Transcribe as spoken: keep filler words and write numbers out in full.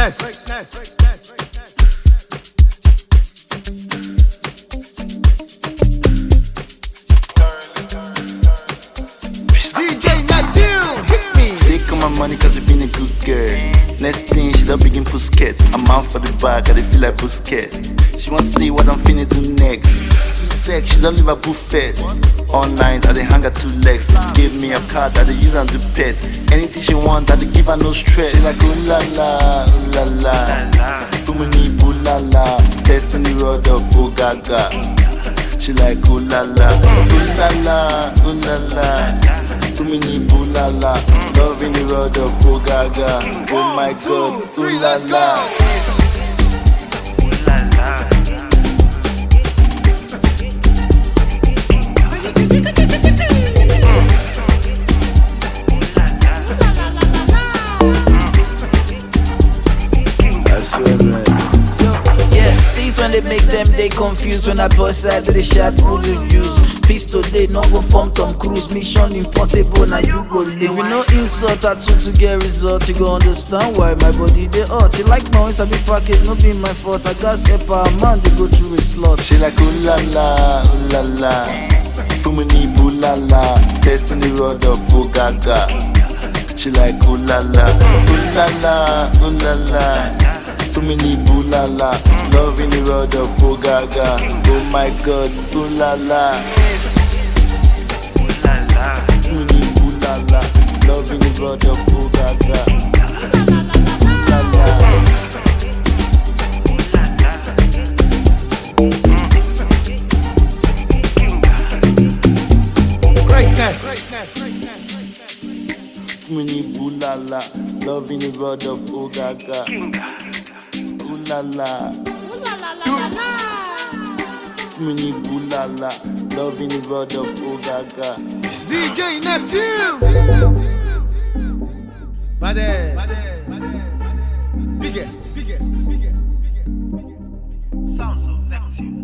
Greatness. D J Natil, hit me. Take all my money cause you been a good girl. Next thing she don't begin Pusket. I'm out for the bag, I dey feel like Pusket. She wants to see what I'm finna do next. Too sex, she don't leave her boo first. All night, I dey hang her two legs. Give me a card, I dey use her to pet. Anything she want, I dey give her no stress. She like ooh la la, ooh la la. Too many ooh la la. Testing the road of ooh gaga. She like ooh la la, ooh la la, ooh la la. Too many ooh la la. Loving the road of ooh gaga. Oh my god, ooh la la. Yes, these when they make them they confused. When I bust out of the shot, who you use? Peace today, no go from Tom Cruise. Mission impossible, now you go live. If you know insult, I took to get result. You go understand why my body they hurt. You like noise, I be pocket, no be my fault. I got help a man, they go through a slot. She like ooh la la, ooh la la. Fumini ooh la la. Testing the road of ooh gaga. She like ooh la la, ooh la la, ooh la la. Too many ooh la la. Loving the road of ooh gaga. Oh my god, ooh la la. Too many ooh la la. Loving the road of ooh gaga. Ooh la la. Greatness. Too many ooh la la. Loving the road of ooh gaga. Ooh la la. Too many ooh la la. Loving the road of ooh gaga. D J Natil. Bade. Biggest. Biggest. Biggest. Biggest. Sounds of Neptune.